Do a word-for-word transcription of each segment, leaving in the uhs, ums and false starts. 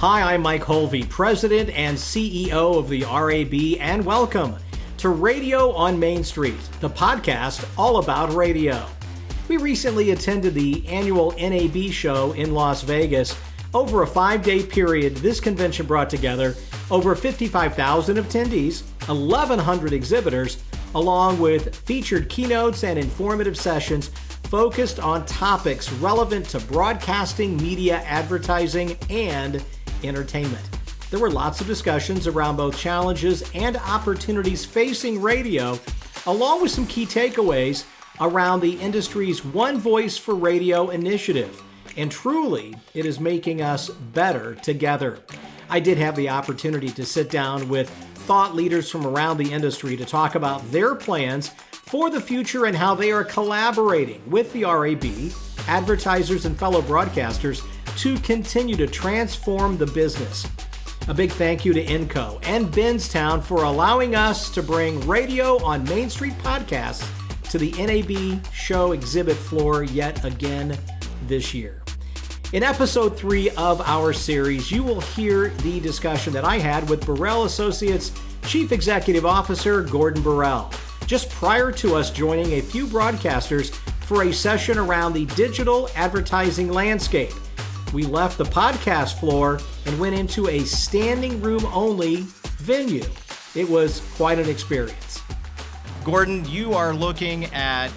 Hi, I'm Mike Holvey, President and C E O of the R A B, and welcome to Radio on Main Street, the podcast all about radio. We recently attended the annual N A B show in Las Vegas. Over a five-day period, this convention brought together over fifty-five thousand attendees, eleven hundred exhibitors, along with featured keynotes and informative sessions focused on topics relevant to broadcasting, media, advertising, and entertainment. There were lots of discussions around both challenges and opportunities facing radio, along with some key takeaways around the industry's One Voice for Radio initiative. And truly, it is making us better together. I did have the opportunity to sit down with thought leaders from around the industry to talk about their plans for the future and how they are collaborating with the R A B, advertisers, and fellow broadcasters to continue to transform the business. A big thank you to Enco and Benstown for allowing us to bring Radio on Main Street podcasts to the N A B show exhibit floor yet again this year. In episode three of our series, you will hear the discussion that I had with Burrell Associates Chief Executive Officer Gordon Burrell, just prior to us joining a few broadcasters for a session around the digital advertising landscape. We left the podcast floor and went into a standing room only venue. It was quite an experience. Gordon, you are looking at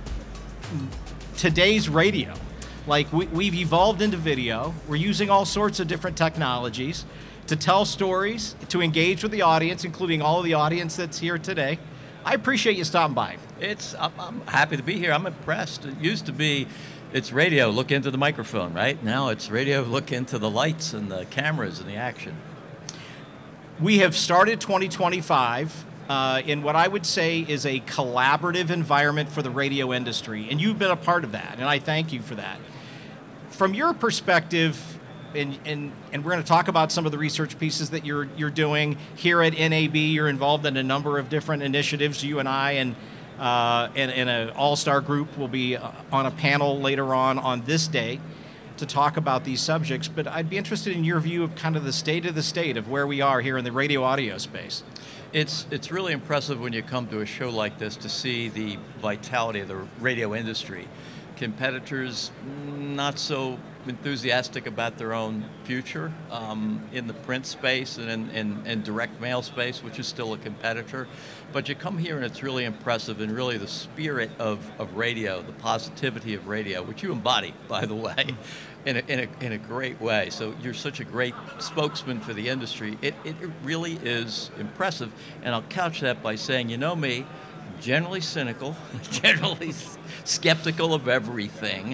today's radio. Like we, we've evolved into video. We're using all sorts of different technologies to tell stories, to engage with the audience, including all of the audience that's here today. I appreciate you stopping by. It's I'm, I'm happy to be here. I'm impressed. It used to be, it's radio, look into the microphone, right? Now it's radio, look into the lights and the cameras and the action. We have started twenty twenty-five uh, in what I would say is a collaborative environment for the radio industry, and you've been a part of that, and I thank you for that. From your perspective, and, and, and we're going to talk about some of the research pieces that you're you're doing here at N A B. You're involved in a number of different initiatives. You and I and uh, and, and an all-star group will be on a panel later on on this day to talk about these subjects. But I'd be interested in your view of kind of the state of the state of where we are here in the radio audio space. It's it's really impressive when you come to a show like this to see the vitality of the radio industry. Competitors not so enthusiastic about their own future um, in the print space and in, in, in direct mail space, which is still a competitor. But you come here and it's really impressive, and really the spirit of, of radio, the positivity of radio, which you embody, by the way, in a, in a, in a great way. So you're such a great spokesman for the industry. It, it, it really is impressive. And I'll couch that by saying, you know me, generally cynical, generally skeptical of everything.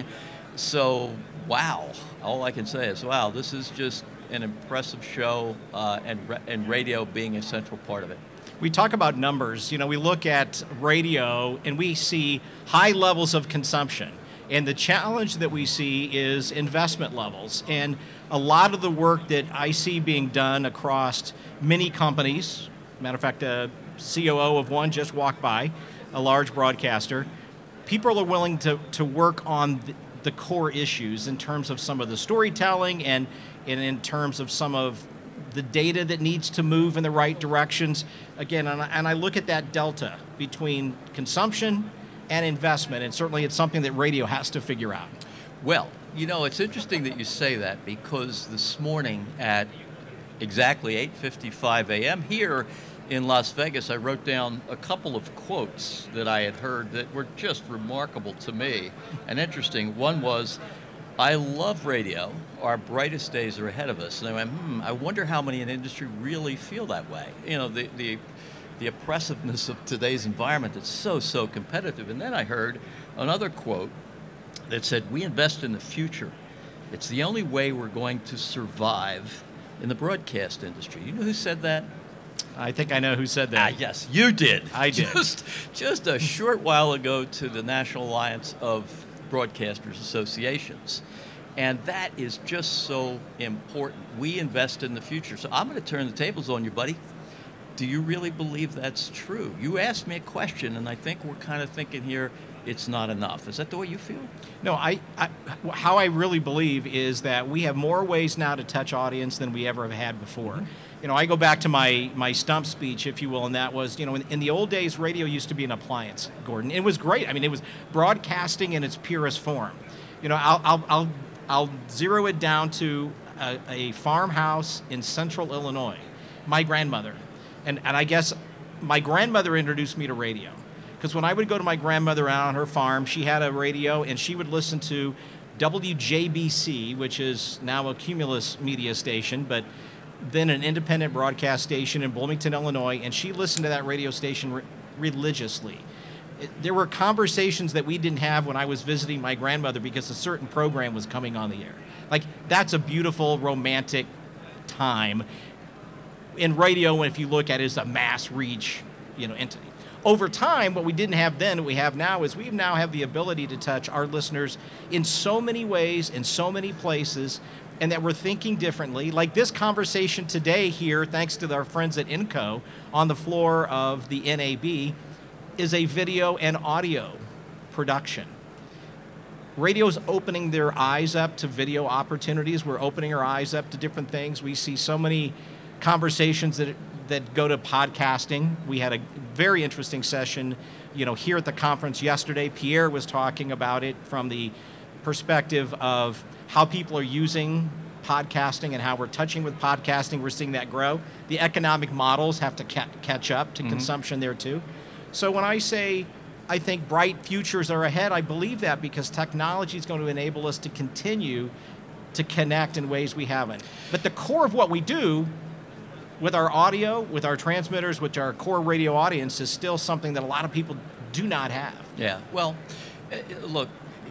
So, wow, all I can say is, wow, this is just an impressive show, uh, and, and radio being a central part of it. We talk about numbers. You know, we look at radio and we see high levels of consumption. And the challenge that we see is investment levels. And a lot of the work that I see being done across many companies, matter of fact, a C O O of one just walked by, a large broadcaster, people are willing to, to work on the, the core issues in terms of some of the storytelling and, and in terms of some of the data that needs to move in the right directions. Again, and I, and I look at that delta between consumption and investment, and certainly it's something that radio has to figure out. Well, you know, it's interesting that you say that, because this morning at exactly eight fifty-five a.m. here in Las Vegas, I wrote down a couple of quotes that I had heard that were just remarkable to me and interesting. One was, "I love radio. Our brightest days are ahead of us." And I went, hmm, I wonder how many in the industry really feel that way. You know, the, the, the oppressiveness of today's environment that's so, so competitive. And then I heard another quote that said, "We invest in the future. It's the only way we're going to survive in the broadcast industry." You know who said that? I think I know who said that. Ah, yes, you did. I did. Just, just a short while ago to the National Alliance of Broadcasters Associations. And that is just so important. We invest in the future. So I'm going to turn the tables on you, buddy. Do you really believe that's true? You asked me a question, and I think we're kind of thinking here, it's not enough. Is that the way you feel? No, I, I, how I really believe is that we have more ways now to touch audience than we ever have had before. Mm-hmm. You know, I go back to my, my stump speech, if you will, and that was, you know, in, in the old days, radio used to be an appliance, Gordon. It was great. I mean, it was broadcasting in its purest form. You know, I'll, I'll, I'll, I'll zero it down to a, a farmhouse in central Illinois. My grandmother, and, and I guess my grandmother introduced me to radio. Because when I would go to my grandmother out on her farm, she had a radio, and she would listen to W J B C, which is now a Cumulus media station, but then an independent broadcast station in Bloomington, Illinois, and she listened to that radio station re- religiously. It, there were conversations that we didn't have when I was visiting my grandmother because a certain program was coming on the air. Like, that's a beautiful, romantic time. In radio, if you look at it, is a mass reach, you know, entity. Over time, what we didn't have then, what we have now, is we now have the ability to touch our listeners in so many ways, in so many places, and that we're thinking differently. Like this conversation today here, thanks to our friends at Inco, on the floor of the N A B, is a video and audio production. Radio's opening their eyes up to video opportunities. We're opening our eyes up to different things. We see so many conversations that that go to podcasting. We had a very interesting session, you know, here at the conference yesterday. Pierre was talking about it from the perspective of how people are using podcasting and how we're touching with podcasting. We're seeing that grow. The economic models have to ca- catch up to mm-hmm. consumption there too. So when I say I think bright futures are ahead, I believe that because technology is going to enable us to continue to connect in ways we haven't. But the core of what we do with our audio, with our transmitters, with our core radio audience is still something that a lot of people do not have. Yeah, well, look,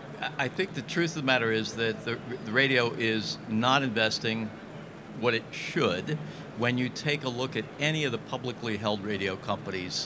I think the truth of the matter is that the, the radio is not investing what it should. When you take a look at any of the publicly held radio companies'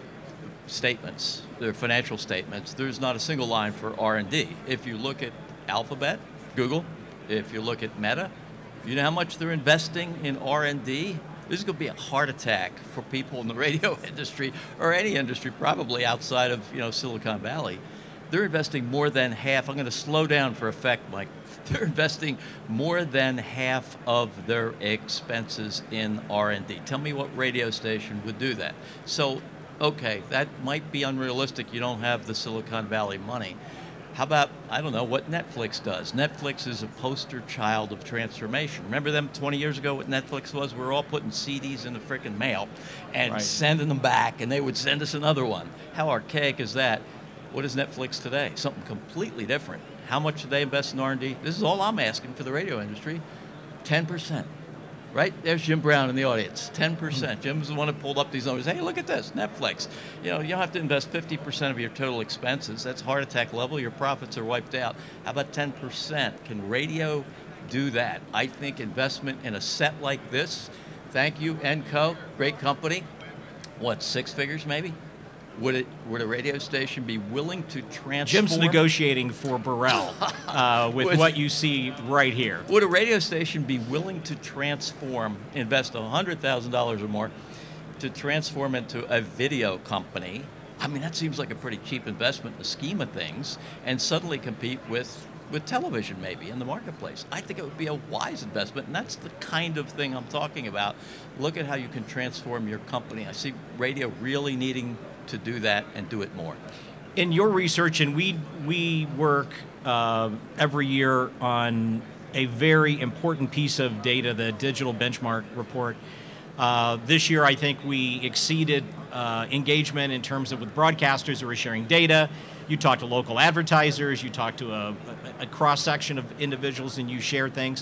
statements, their financial statements, there's not a single line for R and D. If you look at Alphabet, Google, if you look at Meta, you know how much they're investing in R and D? This is going to be a heart attack for people in the radio industry or any industry probably outside of, you know, Silicon Valley. They're investing more than half. I'm going to slow down for effect, Mike. They're investing more than half of their expenses in R and D. Tell me what radio station would do that. So, okay, that might be unrealistic. You don't have the Silicon Valley money. How about, I don't know, what Netflix does? Netflix is a poster child of transformation. Remember them twenty years ago, what Netflix was? We were all putting C Ds in the frickin' mail and right. sending them back, and they would send us another one. How archaic is that? What is Netflix today? Something completely different. How much do they invest in R and D? This is all I'm asking for the radio industry. ten percent. Right? There's Jim Brown in the audience, ten percent. Jim's the one who pulled up these numbers. Hey, look at this, Netflix. You know, you don't have to invest fifty percent of your total expenses. That's heart attack level. Your profits are wiped out. How about ten percent? Can radio do that? I think investment in a set like this, thank you, Enco, great company. What, six figures maybe? Would it? Would a radio station be willing to transform? Jim's negotiating for Burrell uh, with would, what you see right here. Would a radio station be willing to transform, invest one hundred thousand dollars or more, to transform into a video company? I mean, that seems like a pretty cheap investment in the scheme of things, and suddenly compete with, with television maybe in the marketplace. I think it would be a wise investment, and that's the kind of thing I'm talking about. Look at how you can transform your company. I see radio really needing to do that and do it more. In your research, and we we work uh, every year on a very important piece of data, the Digital Benchmark Report. Uh, this year, I think we exceeded uh, engagement in terms of with broadcasters who are sharing data. You talk to local advertisers, you talk to a, a, a cross-section of individuals, and you share things.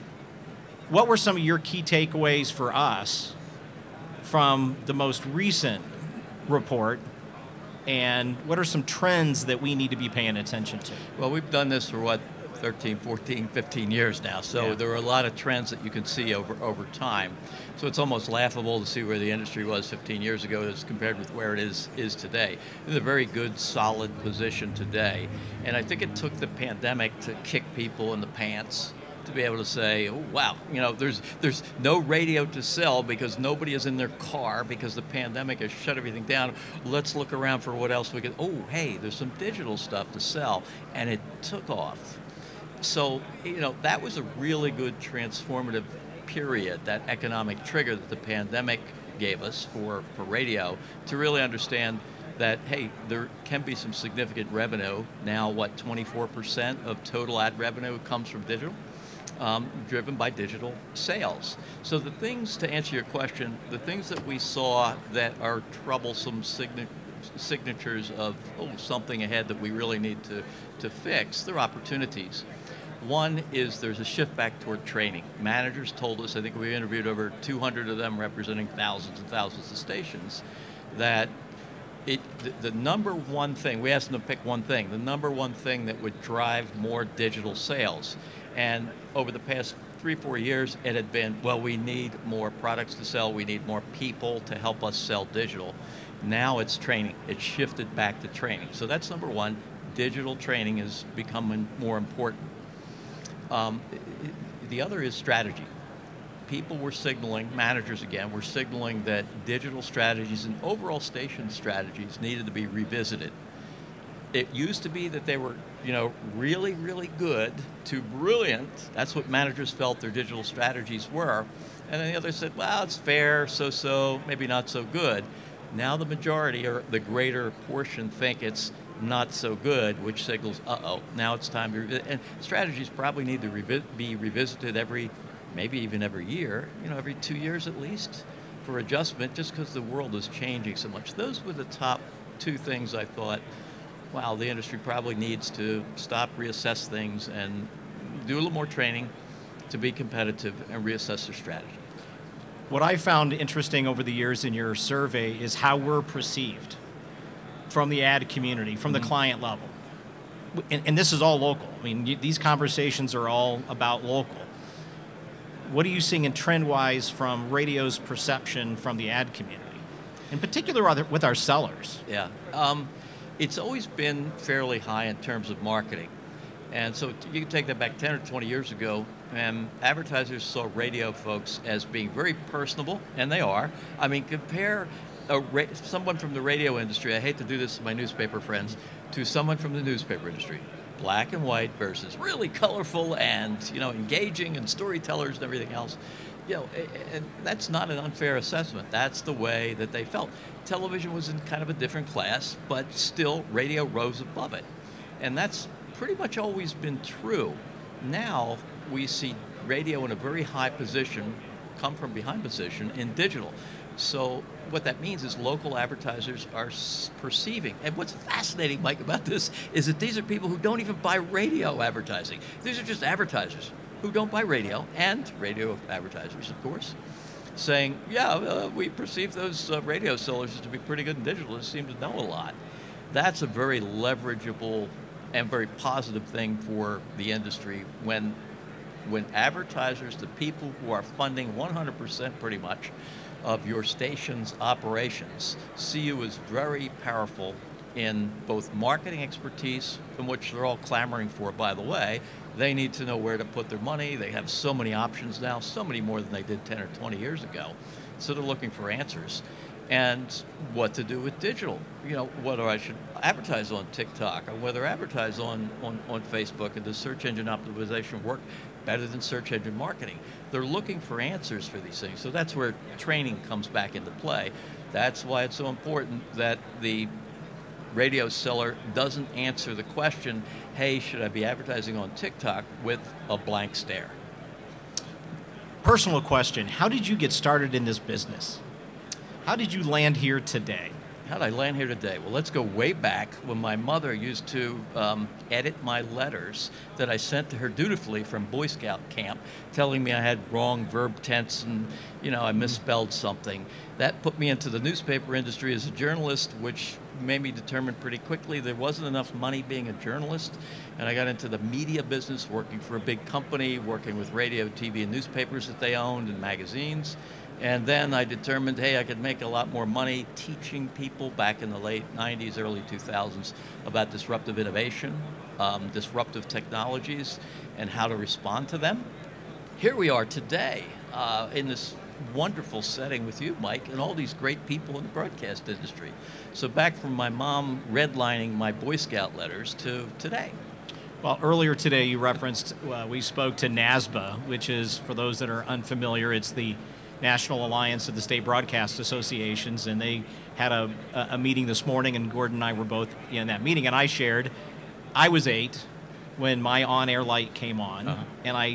What were some of your key takeaways for us from the most recent report, and what are some trends that we need to be paying attention to? Well, we've done this for what, thirteen, fourteen, fifteen years now, so yeah. There are a lot of trends that you can see over over time. So it's almost laughable to see where the industry was fifteen years ago as compared with where it is is today. It's a very good, solid position today, and I think it took the pandemic to kick people in the pants to be able to say, oh, wow, you know, there's there's no radio to sell because nobody is in their car because the pandemic has shut everything down. Let's look around for what else we can. Oh, hey, there's some digital stuff to sell, and it took off. So, you know, that was a really good transformative period, that economic trigger that the pandemic gave us for, for radio to really understand that, hey, there can be some significant revenue. Now, what, twenty-four percent of total ad revenue comes from digital, um, driven by digital sales. So the things, to answer your question, the things that we saw that are troublesome signa- signatures of, oh, something ahead that we really need to, to fix, they're opportunities. One is there's a shift back toward training. Managers told us, I think we interviewed over two hundred of them representing thousands and thousands of stations, that it the, the number one thing, we asked them to pick one thing, the number one thing that would drive more digital sales. And over the past three, four years, it had been, well, we need more products to sell, we need more people to help us sell digital. Now it's training. It's shifted back to training. So that's number one. Digital training is becoming more important. Um, the other is strategy. People were signaling, managers again, were signaling that digital strategies and overall station strategies needed to be revisited. It used to be that they were, you know, really, really good to brilliant. That's what managers felt their digital strategies were. And then the others said, well, it's fair, so-so, maybe not so good. Now the majority, or the greater portion, think it's not so good, which signals, uh-oh, now it's time to revisit. And strategies probably need to revi- be revisited every, maybe even every year, you know, every two years at least, for adjustment, just because the world is changing so much. Those were the top two things I thought, wow, the industry probably needs to stop, reassess things, and do a little more training to be competitive and reassess their strategy. What I found interesting over the years in your survey is how we're perceived from the ad community, from mm-hmm. the client level. And, and this is all local. I mean, you, these conversations are all about local. What are you seeing in trend-wise from radio's perception from the ad community? In particular with our sellers. Yeah. Um, it's always been fairly high in terms of marketing. And so you can take that back ten or twenty years ago, and advertisers saw radio folks as being very personable, and they are. I mean, compare a ra- someone from the radio industry, I hate to do this to my newspaper friends, to someone from the newspaper industry. Black and white versus really colorful and, you know, engaging and storytellers and everything else. You know, and that's not an unfair assessment. That's the way that they felt. Television was in kind of a different class, but still radio rose above it. And that's pretty much always been true. Now we see radio in a very high position, come from behind position in digital. So what that means is local advertisers are s- perceiving. And what's fascinating, Mike, about this is that these are people who don't even buy radio advertising. These are just advertisers who don't buy radio, and radio advertisers, of course, saying, yeah, uh, we perceive those uh, radio sellers to be pretty good in digital and seem to know a lot. That's a very leverageable and very positive thing for the industry when when advertisers, the people who are funding one hundred percent pretty much of your station's operations, see you as very powerful in both marketing expertise, from which they're all clamoring for, by the way. They need to know where to put their money. They have so many options now, so many more than they did ten or twenty years ago. So they're looking for answers. And what to do with digital. You know, whether I should advertise on TikTok or whether advertise on, on, on Facebook, and does search engine optimization work better than search engine marketing? They're looking for answers for these things. So that's where training comes back into play. That's why it's so important that the radio seller doesn't answer the question, hey, should I be advertising on TikTok, with a blank stare. Personal question, how did you get started in this business? How did you land here today? How did I land here today? Well, let's go way back when my mother used to um, edit my letters that I sent to her dutifully from Boy Scout camp, telling me I had wrong verb tense and, you know, I misspelled something. That put me into the newspaper industry as a journalist, which made me determine pretty quickly there wasn't enough money being a journalist, and I got into the media business, working for a big company, working with radio, T V, and newspapers that they owned, and magazines. And then I determined, hey, I could make a lot more money teaching people back in the late nineties, early two thousands about disruptive innovation, um, disruptive technologies, and how to respond to them. Here we are today uh, in this wonderful setting with you, Mike, and all these great people in the broadcast industry. So back from my mom redlining my Boy Scout letters to today. Well, earlier today you referenced, uh, we spoke to NASBA, which is, for those that are unfamiliar, it's the National Alliance of the State Broadcast Associations, and they had a, a meeting this morning, and Gordon and I were both in that meeting, and I shared, I was eight when my on-air light came on, uh-huh. and I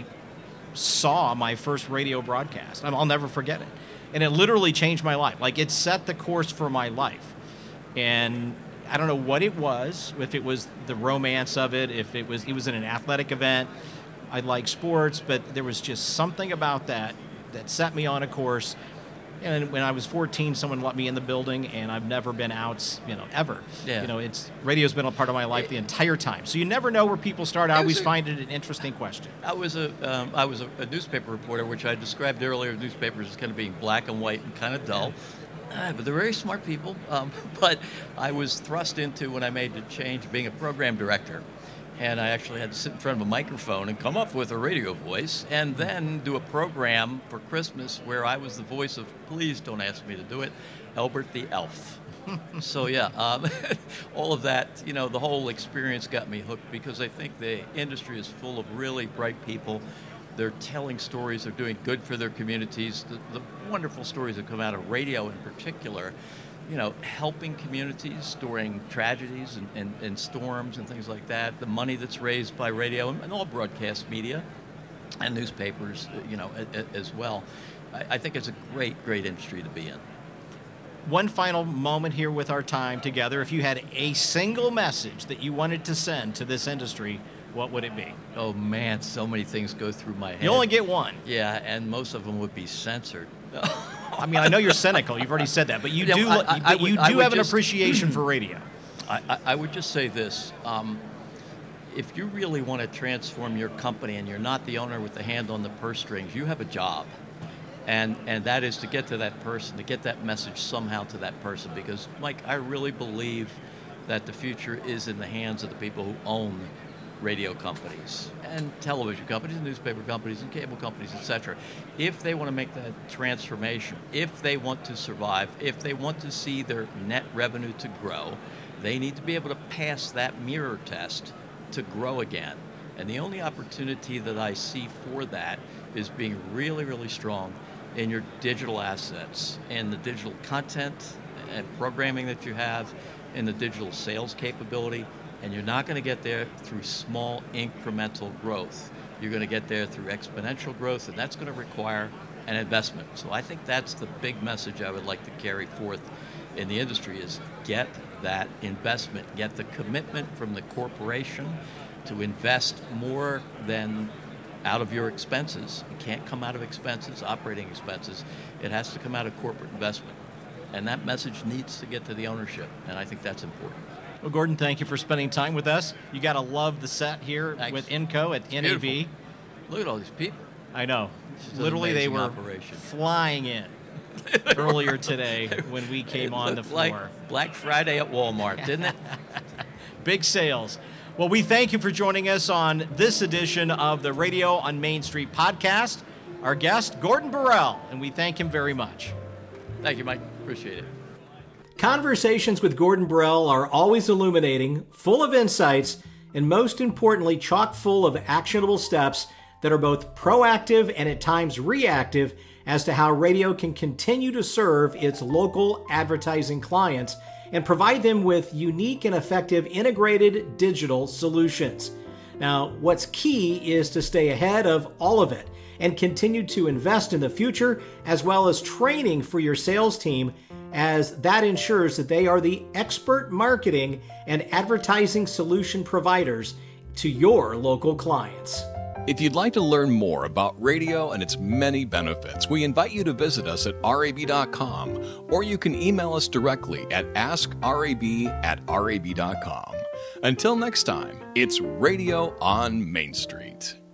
saw my first radio broadcast. I'll never forget it. And it literally changed my life. Like, it set the course for my life. And I don't know what it was, if it was the romance of it, if it was, it was in an athletic event. I like sports, but there was just something about that that set me on a course. And when I was fourteen, someone let me in the building, and I've never been out, you know, ever. Yeah. You know, it's radio's been a part of my life the entire time. So you never know where people start. I always a, find it an interesting question. I was a um, I was a, a newspaper reporter, which I described earlier. Newspapers as kind of being black and white and kind of dull. Uh, but they're very smart people. Um, but I was thrust into, when I made the change, being a program director. And I actually had to sit in front of a microphone and come up with a radio voice, and then do a program for Christmas where I was the voice of, please don't ask me to do it, Albert the Elf. So yeah, um, all of that, you know, the whole experience got me hooked, because I think the industry is full of really bright people. They're telling stories, they're doing good for their communities. The, the wonderful stories that come out of radio in particular, you know, helping communities during tragedies and, and, and storms and things like that. The money that's raised by radio and, and all broadcast media and newspapers, you know, a, a, as well. I, I think it's a great, great industry to be in. One final moment here with our time together. If you had a single message that you wanted to send to this industry, what would it be? Oh man, so many things go through my head. You only get one. Yeah, and most of them would be censored. I mean, I know you're cynical. You've already said that, but you yeah, do. I, I, but you I would, do have an just, appreciation for radio. I, I, I would just say this: um, if you really want to transform your company, and you're not the owner with the hand on the purse strings, you have a job, and and that is to get to that person, to get that message somehow to that person. Because, Mike, I really believe that the future is in the hands of the people who own radio companies and television companies and newspaper companies and cable companies, et cetera. If they want to make that transformation, if they want to survive, if they want to see their net revenue to grow, they need to be able to pass that mirror test to grow again. And the only opportunity that I see for that is being really, really strong in your digital assets and the digital content and programming that you have and the digital sales capability. And you're not going to get there through small incremental growth. You're going to get there through exponential growth, and that's going to require an investment. So I think that's the big message I would like to carry forth in the industry is get that investment, get the commitment from the corporation to invest more than out of your expenses. It can't come out of expenses, operating expenses. It has to come out of corporate investment. And that message needs to get to the ownership, and I think that's important. Well, Gordon, thank you for spending time with us. You got to love the set here Thanks. with Inco at It's N A B. beautiful. Look at all these people. I know. This is Literally, an they amazing were operation. flying in earlier today when we came It on the looked floor. like Black Friday at Walmart, didn't it? Big sales. Well, we thank you for joining us on this edition of the Radio on Main Street podcast. Our guest, Gordon Borrell, and we thank him very much. Thank you, Mike. Appreciate it. Conversations with Gordon Borrell are always illuminating, full of insights, and most importantly, chock full of actionable steps that are both proactive and at times reactive as to how radio can continue to serve its local advertising clients and provide them with unique and effective integrated digital solutions. Now, what's key is to stay ahead of all of it and continue to invest in the future as well as training for your sales team, as that ensures that they are the expert marketing and advertising solution providers to your local clients. If you'd like to learn more about radio and its many benefits, we invite you to visit us at R A B dot com, or you can email us directly at ask R A B at R A B dot com. Until next time, it's Radio on Main Street.